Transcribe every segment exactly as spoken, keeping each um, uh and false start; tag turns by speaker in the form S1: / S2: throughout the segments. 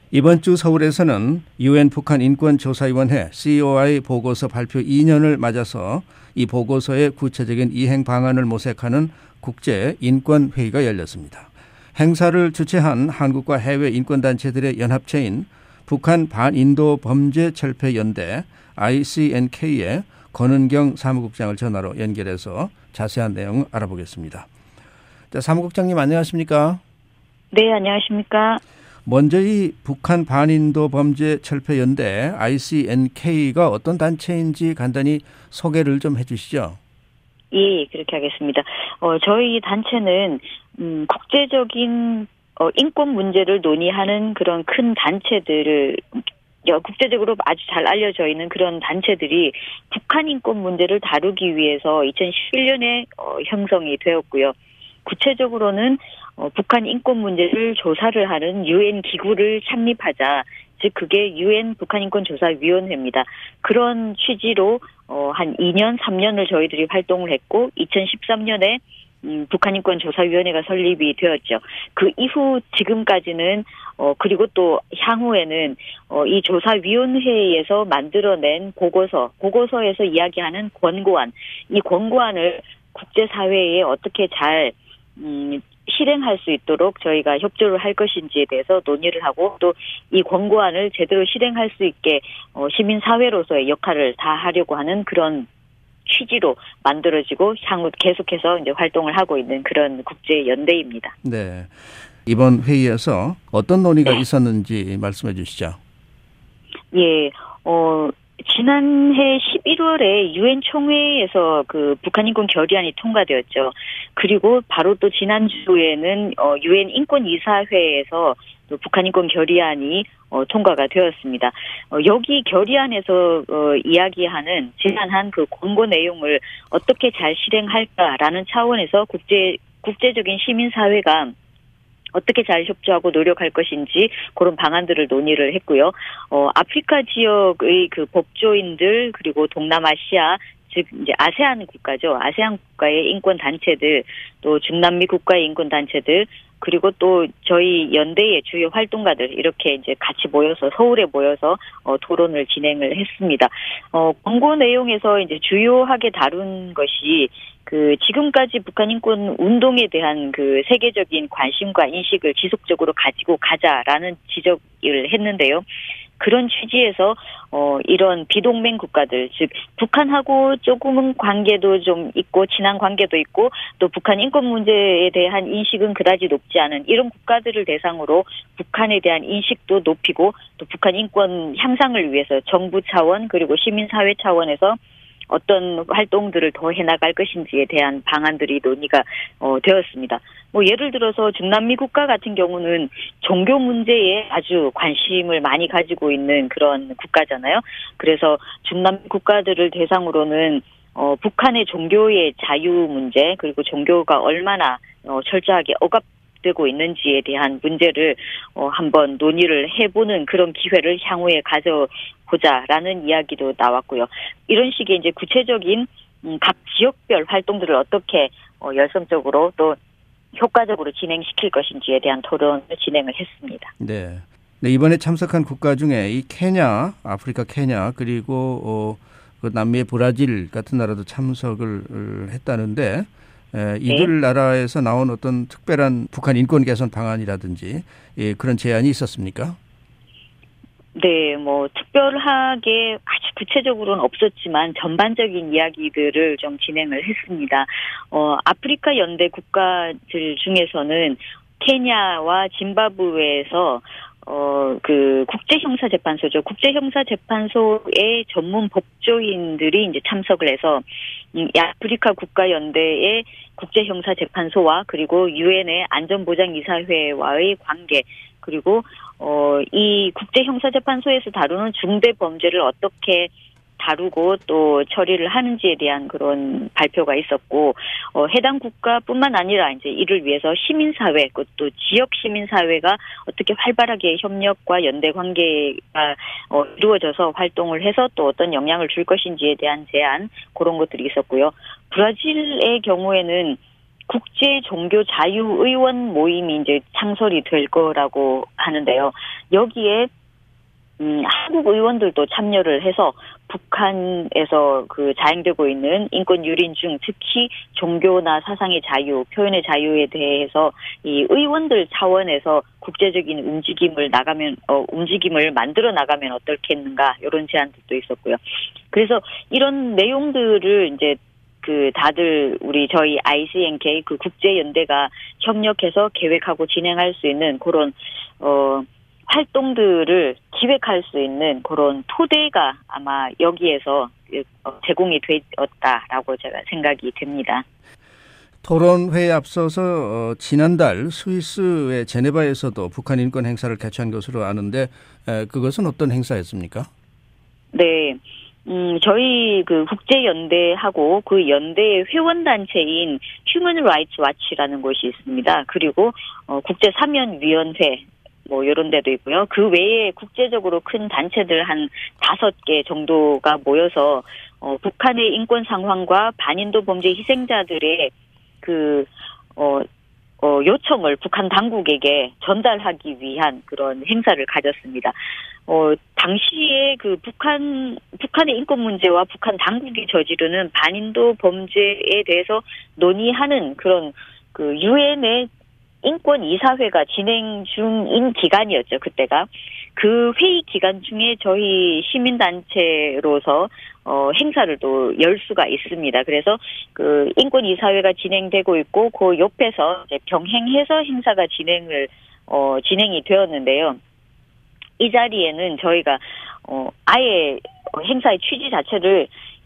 S1: 이번 주 서울에서는 유엔 북한 인권조사위원회 씨오아이 보고서 발표 이 년을 맞아서 이 보고서의 구체적인 이행 방안을 모색하는 국제 인권회의가 열렸습니다. 행사를 주최한 한국과 해외 인권단체들의 연합체인 북한 반인도 범죄철폐연대 아이씨엔케이의 권은경 사무국장을 전화로 연결해서 자세한 내용을 알아보겠습니다. 자, 사무국장님 안녕하십니까?
S2: 네, 안녕하십니까?
S1: 먼저 이 북한 반인도 범죄철폐연대 아이씨엔케이가 어떤 단체인지 간단히 소개를 좀 해주시죠.
S2: 예, 그렇게 하겠습니다. 어, 저희 단체는 음, 국제적인 어, 인권 문제를 논의하는 그런 큰 단체들을 국제적으로 아주 잘 알려져 있는 그런 단체들이 북한 인권 문제를 다루기 위해서 이천십일 년에 어, 형성이 되었고요. 구체적으로는 어, 북한 인권 문제를 조사를 하는 유엔 기구를 창립하자. 즉 그게 유엔 북한인권조사위원회입니다. 그런 취지로 어, 한 이 년, 삼 년을 저희들이 활동을 했고 이천십삼 년에 음, 북한인권조사위원회가 설립이 되었죠. 그 이후 지금까지는 어, 그리고 또 향후에는 어, 이 조사위원회에서 만들어낸 보고서, 보고서에서 이야기하는 권고안, 이 권고안을 국제사회에 어떻게 잘 음, 실행할 수 있도록 저희가 협조를 할 것인지에 대해서 논의를 하고 또 이 권고안을 제대로 실행할 수 있게 어, 시민사회로서의 역할을 다하려고 하는 그런 취지로 만들어지고 향후 계속해서 이제 활동을 하고 있는 그런 국제연대입니다.
S1: 네. 이번 회의에서 어떤 논의가
S2: 네.
S1: 있었는지 말씀해 주시죠.
S2: 예, 어, 지난해 십일월에 유엔 총회에서 그 북한 인권 결의안이 통과되었죠. 그리고 바로 또 지난주에는 어, 유엔 인권이사회에서 또 북한 인권 결의안이 어, 통과가 되었습니다. 어, 여기 결의안에서 어, 이야기하는 지난한 그 권고 내용을 어떻게 잘 실행할까라는 차원에서 국제 국제적인 시민사회가 어떻게 잘 협조하고 노력할 것인지 그런 방안들을 논의를 했고요. 어, 아프리카 지역의 그 법조인들 그리고 동남아시아 즉 이제 아세안 국가죠. 아세안 국가의 인권 단체들 또 중남미 국가의 인권 단체들 그리고 또 저희 연대의 주요 활동가들 이렇게 이제 같이 모여서 서울에 모여서 어, 토론을 진행을 했습니다. 어, 권고 내용에서 이제 주요하게 다룬 것이 그 지금까지 북한 인권 운동에 대한 그 세계적인 관심과 인식을 지속적으로 가지고 가자라는 지적을 했는데요. 그런 취지에서 어 이런 비동맹 국가들 즉 북한하고 조금은 관계도 좀 있고 친한 관계도 있고 또 북한 인권 문제에 대한 인식은 그다지 높지 않은 이런 국가들을 대상으로 북한에 대한 인식도 높이고 또 북한 인권 향상을 위해서 정부 차원 그리고 시민사회 차원에서 어떤 활동들을 더 해나갈 것인지에 대한 방안들이 논의가 어, 되었습니다. 뭐 예를 들어서 중남미 국가 같은 경우는 종교 문제에 아주 관심을 많이 가지고 있는 그런 국가잖아요. 그래서 중남미 국가들을 대상으로는 어, 북한의 종교의 자유 문제 그리고 종교가 얼마나 어, 철저하게 억압 되고 있는지에 대한 문제를 어, 한번 논의를 해보는 그런 기회를 향후에 가져보자라는 이야기도 나왔고요. 이런 식의 이제 구체적인 음, 각 지역별 활동들을 어떻게 어, 열성적으로 또 효과적으로 진행시킬 것인지에 대한 토론을 진행을 했습니다.
S1: 네. 네, 이번에 참석한 국가 중에 이 케냐, 아프리카 케냐 그리고 어, 그 남미의 브라질 같은 나라도 참석을 했다는데 에, 이들 네. 나라에서 나온 어떤 특별한 북한 인권 개선 방안이라든지 예, 그런 제안이 있었습니까?
S2: 네, 뭐 특별하게 아주 구체적으로는 없었지만 전반적인 이야기들을 좀 진행을 했습니다. 어, 아프리카 연대 국가들 중에서는 케냐와 짐바브웨에서 어, 그 국제형사재판소죠. 국제형사재판소의 전문 법조인들이 이제 참석을 해서 이 아프리카 국가연대의 국제형사재판소와 그리고 유엔의 안전보장이사회와의 관계 그리고 어, 이 국제형사재판소에서 다루는 중대 범죄를 어떻게 다루고 또 처리를 하는지에 대한 그런 발표가 있었고 어, 해당 국가뿐만 아니라 이제 이를 위해서 시민사회 또 지역 시민사회가 어떻게 활발하게 협력과 연대 관계가 어, 이루어져서 활동을 해서 또 어떤 영향을 줄 것인지에 대한 제안 그런 것들이 있었고요. 브라질의 경우에는 국제 종교 자유 의원 모임이 이제 창설이 될 거라고 하는데요. 여기에 음, 한국 의원들도 참여를 해서 북한에서 그 자행되고 있는 인권 유린 중 특히 종교나 사상의 자유, 표현의 자유에 대해서 이 의원들 차원에서 국제적인 움직임을 나가면 어, 움직임을 만들어 나가면 어떻겠는가 이런 제안들도 있었고요. 그래서 이런 내용들을 이제 그 다들 우리 저희 아이씨엔케이 그 국제연대가 협력해서 계획하고 진행할 수 있는 그런 어. 활동들을 기획할 수 있는 그런 토대가 아마 여기에서 제공이 되었다라고 제가 생각이 됩니다.
S1: 토론회에 앞서서 어, 지난달 스위스의 제네바에서도 북한 인권 행사를 개최한 것으로 아는데 에, 그것은 어떤 행사였습니까?
S2: 네. 음, 저희 그 국제연대하고 그 연대의 회원단체인 휴먼 라이츠 와치라는 곳이 있습니다. 그리고 어, 국제사면위원회 뭐 이런 데도 있고요. 그 외에 국제적으로 큰 단체들 한 다섯 개 정도가 모여서 어, 북한의 인권 상황과 반인도 범죄 희생자들의 그 어, 어, 요청을 북한 당국에게 전달하기 위한 그런 행사를 가졌습니다. 어, 당시에 그 북한 북한의 인권 문제와 북한 당국이 저지르는 반인도 범죄에 대해서 논의하는 그런 그 유엔의 인권 이사회가 진행 중인 기간이었죠, 그때가. 그 회의 기간 중에 저희 시민단체로서, 어, 행사를 또 열 수가 있습니다. 그래서 그 인권 이사회가 진행되고 있고, 그 옆에서 이제 병행해서 행사가 진행을, 어, 진행이 되었는데요. 이 자리에는 저희가, 어, 아예 행사의 취지 자체를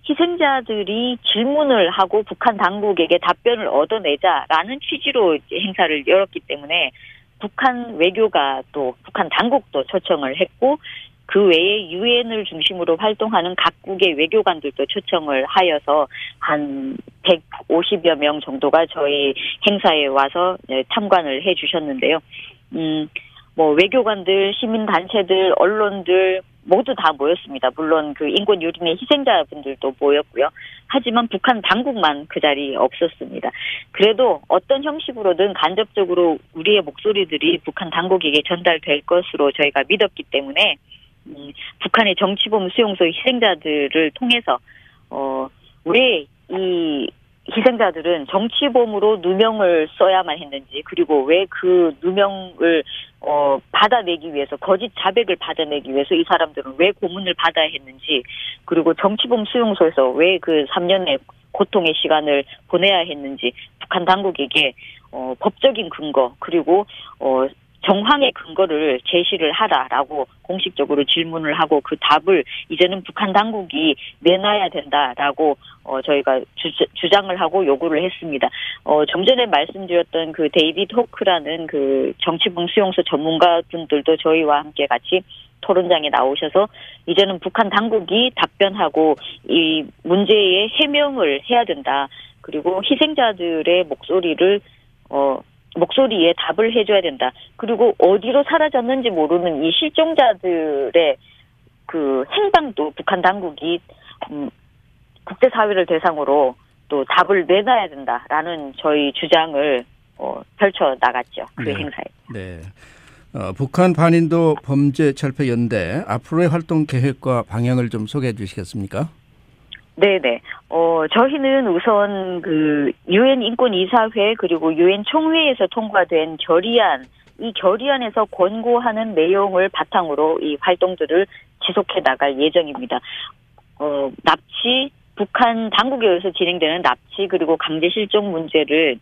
S2: 희생자들이 질문을 하고 북한 당국에게 답변을 얻어내자라는 취지로 행사를 열었기 때문에 북한 외교가 또 북한 당국도 초청을 했고 그 외에 유엔을 중심으로 활동하는 각국의 외교관들도 초청을 하여서 한 백오십여 명 정도가 저희 행사에 와서 참관을 해 주셨는데요. 음, 뭐 외교관들, 시민단체들, 언론들 모두 다 모였습니다. 물론 그 인권 유린의 희생자분들도 모였고요. 하지만 북한 당국만 그 자리에 없었습니다. 그래도 어떤 형식으로든 간접적으로 우리의 목소리들이 북한 당국에게 전달될 것으로 저희가 믿었기 때문에 음, 북한의 정치범 수용소 희생자들을 통해서 어, 왜 이 희생자들은 정치범으로 누명을 써야만 했는지 그리고 왜 그 누명을 어, 받아내기 위해서 거짓 자백을 받아내기 위해서 이 사람들은 왜 고문을 받아야 했는지 그리고 정치범 수용소에서 왜 그 삼 년의 고통의 시간을 보내야 했는지 북한 당국에게 어, 법적인 근거 그리고 어, 정황의 근거를 제시를 하라라고 공식적으로 질문을 하고 그 답을 이제는 북한 당국이 내놔야 된다라고 어, 저희가 주, 주장을 하고 요구를 했습니다. 어, 좀 전에 말씀드렸던 그 데이비드 호크라는 그 정치범 수용소 전문가분들도 저희와 함께 같이 토론장에 나오셔서 이제는 북한 당국이 답변하고 이 문제의 해명을 해야 된다. 그리고 희생자들의 목소리를 어, 목소리에 답을 해줘야 된다. 그리고 어디로 사라졌는지 모르는 이 실종자들의 그 행방도 북한 당국이 음, 국제사회를 대상으로 또 답을 내놔야 된다라는 저희 주장을 어, 펼쳐 나갔죠. 그
S1: 네.
S2: 행사에.
S1: 네. 어, 북한 반인도 범죄철폐연대 앞으로의 활동 계획과 방향을 좀 소개해 주시겠습니까?
S2: 네네. 어, 저희는 우선 그 유엔 인권이사회 그리고 유엔 총회에서 통과된 결의안, 이 결의안에서 권고하는 내용을 바탕으로 이 활동들을 지속해 나갈 예정입니다. 어, 납치, 북한 당국에 의해서 진행되는 납치 그리고 강제 실종 문제를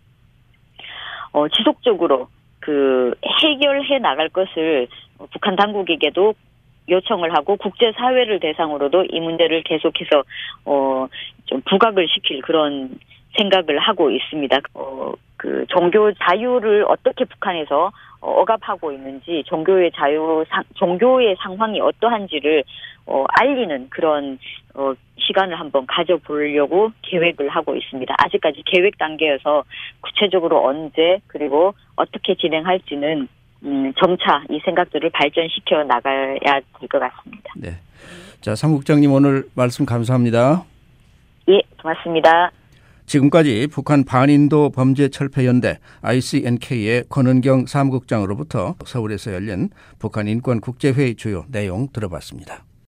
S2: 어, 지속적으로 그 해결해 나갈 것을 북한 당국에게도 요청을 하고 국제사회를 대상으로도 이 문제를 계속해서 어, 좀 부각을 시킬 그런 생각을 하고 있습니다. 어, 그 종교 자유를 어떻게 북한에서 억압하고 있는지 종교의 자유, 상, 종교의 상황이 어떠한지를 어, 알리는 그런 어, 시간을 한번 가져보려고 계획을 하고 있습니다. 아직까지 계획 단계여서 구체적으로 언제 그리고 어떻게 진행할지는 음, 점차 이 생각들을 발전시켜 나가야 될 것 같습니다.
S1: 네. 자, 삼국장님 오늘 말씀 감사합니다.
S2: 예, 고맙습니다.
S1: 지금까지 북한 반인도 범죄철폐연대 아이씨엔케이의 권은경 사무국장으로부터 서울에서 열린 북한 인권국제회의 주요 내용 들어봤습니다.